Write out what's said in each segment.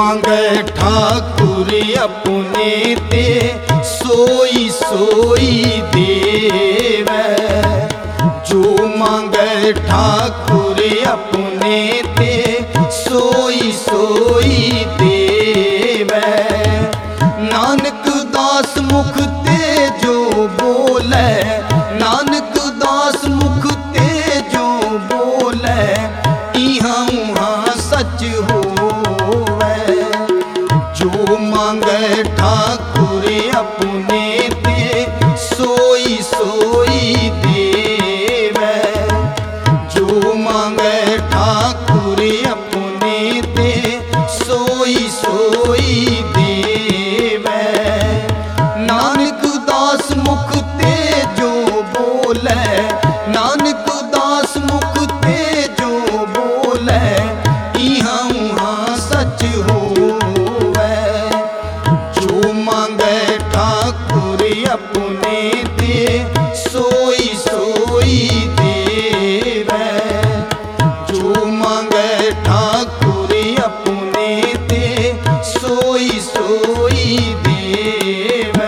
मांगे ठाकुर अपने ते सोई सोई देवे। जो मांगे ठाकुर अपने ते सोई सोई देवे। नानक दास मुख ते जो बोले, नानक दास मुख ते जो बोले, इहाँ उहाँ सच होवे। जो मांगे ठाकुर अपने ते सोई सोई देवे। जो मांगे ठाकुर अपने ते सोई सोई देवे। नानक दास मुख ते जो बोले, नानक दास मुख ते जो बोले, इहाँ उहाँ सच होवे। जो मांगे ठाकुर अपने ते सोई सोई देवे। जो मांगे ठाकुर अपने ते सोई सोई देवे।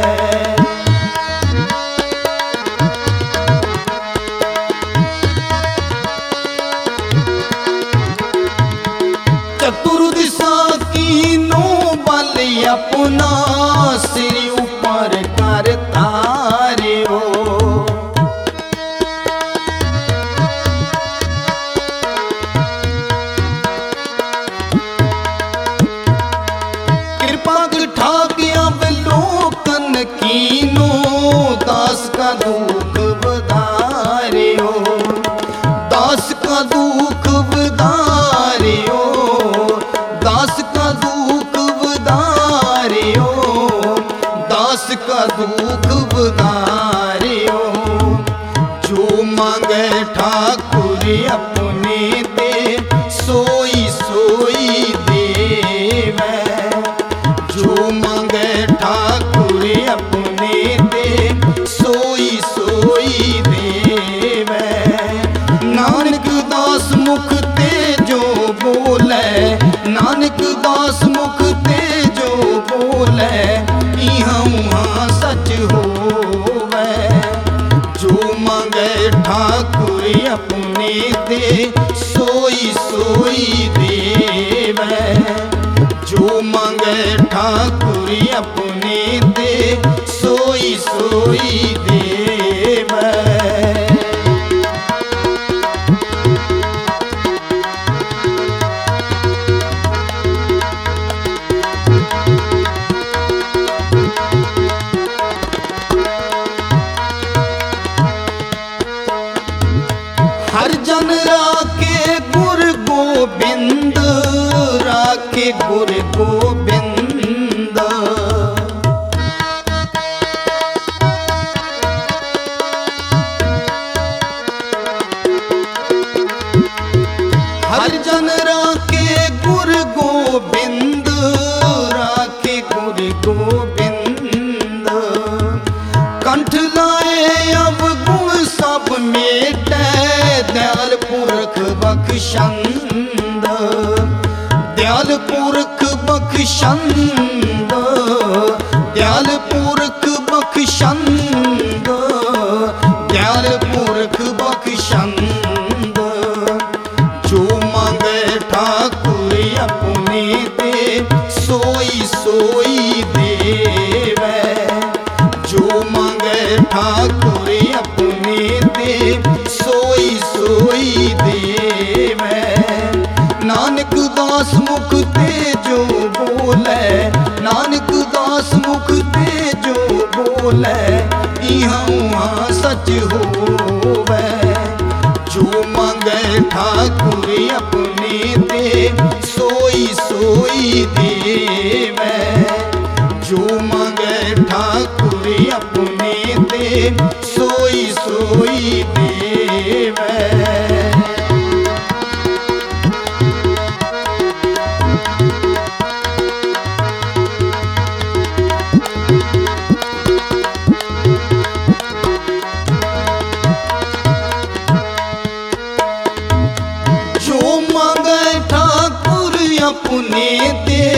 चतुर्दिशा कीनो बल अपना सिर ऊपर कर तारियो। कृपा ठाक अवलोकन कीनो दास का दुख बधारियो। दास का दुख बधारियो, दास का दुख बधारियो, दास का दुख बधारियो। जो मांगे ठाकुर अपने ते सोई सोई देवे। जो मांगे ठाकुर अपने ते सोई सोई देवे। नानक दास मुख ते जो बोले, नानक दास मुख ते जो बोले, इहाँ उहाँ सच होवे। जो मांगे ठाकुर अपने ते सोई सोई देवे। जो मांगे ठाकुर अपने ते सोई सोई देवे। हर जन राखे गुर गोबिंद, राखे गुर गोबिंद। हर जन राखे गुर गोबिंद, राखे गुर गोबिंद। कंठ लाए अवगुण सब मेटे, दयाल पुरख बख्शंद। दयाल पुरख बख्शंद, दयाल पुरख बख्शंद, दयाल पुरख बख्शंद। जो मांगे ठाकुर अपने ते सोई सोई देवे। जो मांगे ठाकुर अपने ते सोई सोई देवे। नानक दास मुख ते जो बोले, नानक दास मुख ते जो बोले, इहाँ उहाँ सच होवे। जो मांगे ठाकुर अपने ते सोई सोई देवे। जो मांगे ठाकुर अपने ते सोई सोई देवे। अपने दे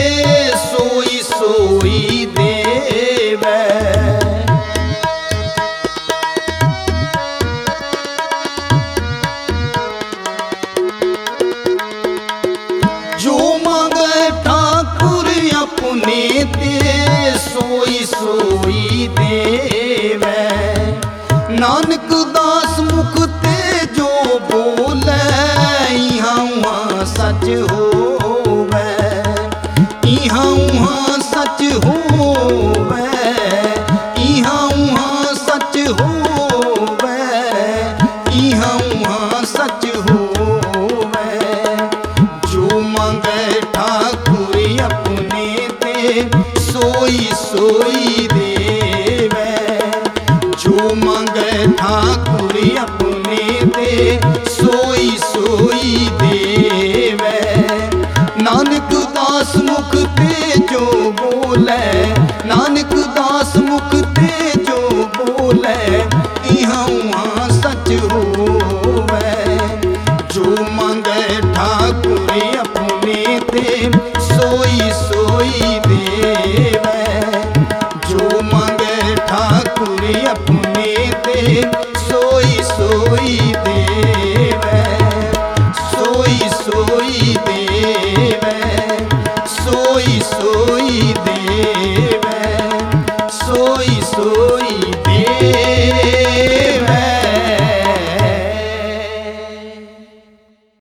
नानक दास मुख ते जो बोले इहाँ उहाँ सच होवे, इहाँ उहाँ सच होवे, इहाँ उहाँ सच होवे, इहाँ उहाँ सच होवे। जो मांगे ठाकुर अपने ते सोई सोई देवे, जो मांगे ठाकुर अपने ते सोई सोई देवे। नानक दास मुख ते जो बोले, नानक दास मुख ते जो बोले इहाँ उहाँ सच होवे। जो मांगे ठाकुर अपने ते सोई सोई देवे, जो मांगे ठाकुर अपने ते सोई सोई